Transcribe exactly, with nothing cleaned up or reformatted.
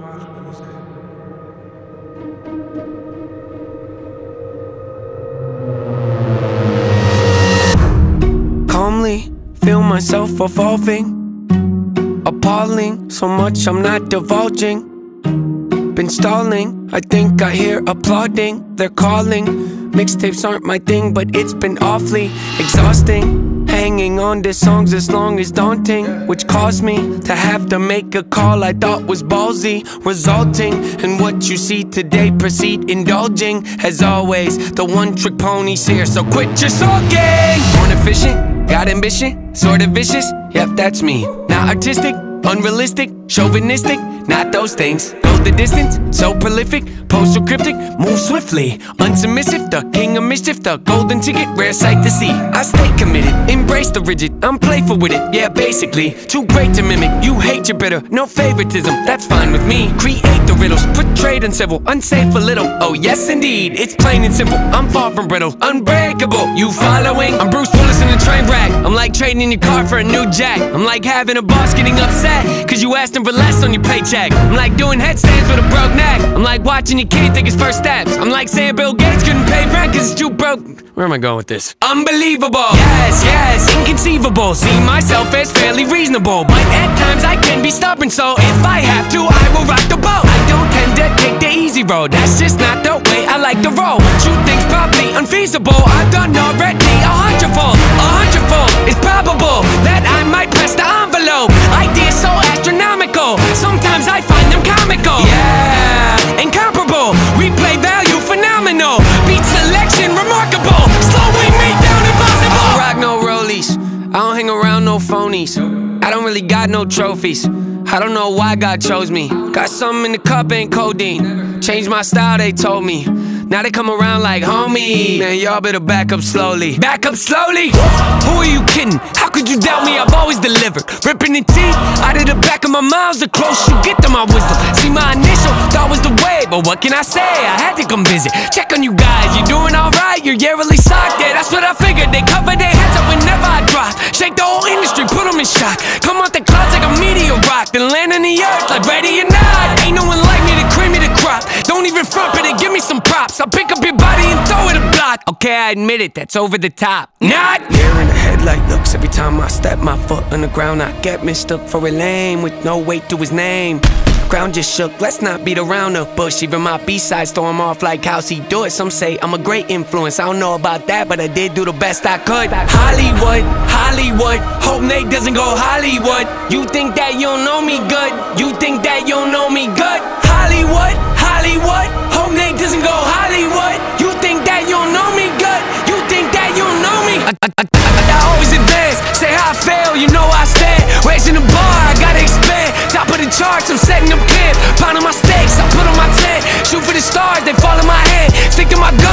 Calmly feel myself evolving, appalling, so much I'm not divulging. Been stalling, I think I hear applauding. They're calling, mixtapes aren't my thing, but it's been awfully exhausting. Hanging on to songs as long as daunting, which caused me to have to make a call I thought was ballsy, resulting in what you see today. Proceed indulging, as always, the one-trick pony's here, so quit your sulking. Born efficient, got ambition, sort of vicious, yep, that's me. Not artistic, unrealistic, chauvinistic, not those things. Go the distance, so prolific, postal cryptic, move swiftly, unsubmissive, the king of mischief, the golden ticket, rare sight to see. I stay committed, embrace the rigid, I'm playful with it, yeah, basically. Too great to mimic, you hate your bitter, no favoritism, that's fine with me. Create the riddles, portrayed uncivil, unsafe a little, oh yes indeed, it's plain and simple, I'm far from brittle, unbreakable, you following? I'm Bruce Willis in a train wreck, I'm like trading in your car for a new jack. I'm like having a boss getting upset, cause you asked him for less on your paycheck. I'm like doing headstands with a broke neck. I'm like watching your kid take his first steps. I'm like saying Bill Gates couldn't pay rent cause it's too broke. Where am I going with this? Unbelievable, yes, yes, inconceivable. See myself as fairly reasonable, but at times I can be stubborn, so if I have to, I will rock the boat. I don't tend to take the easy road, that's just not the way I like to roll. What you think's probably unfeasible, I've done already a hundredfold. A hundredfold, it's probable that I might press the envelope. Ideas so astronomical, sometimes I find them comical. Yeah, incomparable, replay value phenomenal, beat selection remarkable, slowing me down impossible. I don't rock no rollies, I don't hang around no phonies, I don't really got no trophies, I don't know why God chose me. Got something in the cup, ain't codeine. Changed my style, they told me. Now they come around like, homie, man, y'all better back up slowly. Back up slowly? Who are you kidding? How could you doubt me? I've always delivered. Ripping the teeth out of the back of my mouth, the closer you get to my wisdom. See, my initial thought was the way, but what can I say? I had to come visit. Check on you guys, you doing alright? You're yearly socked, yeah, that's what I figured. They cover their heads up whenever I drop. Shake the whole industry, put them in shock. Come out the clouds like a meteor rock, then land on the earth like ready or not. Ain't no one like me to cream me the crop. Don't even front, but they give me some props. I'll pick up your body and throw it a block. Okay, I admit it, that's over the top. Not near in the headlight looks. Every time I step my foot on the ground, I get mistook for a lame with no weight to his name. Ground just shook, let's not beat around the bush. Even my B-sides throw him off like how's he do it. Some say I'm a great influence, I don't know about that, but I did do the best I could. Hollywood, Hollywood, hope Nate doesn't go Hollywood. You think that you don't know me good, you think that you don't know me good. Hollywood, Hollywood, hope Nate doesn't go Hollywood. You think that you don't know me good, you think that you don't know me. I, I, I, I always advance, say how I fail, you know I stand. Raising the bar, I gotta expand. Top of the charts, I'm setting up camp. Pounding my stakes, I put on my tent. Shoot for the stars, they fall in my hand. Stick to my gun.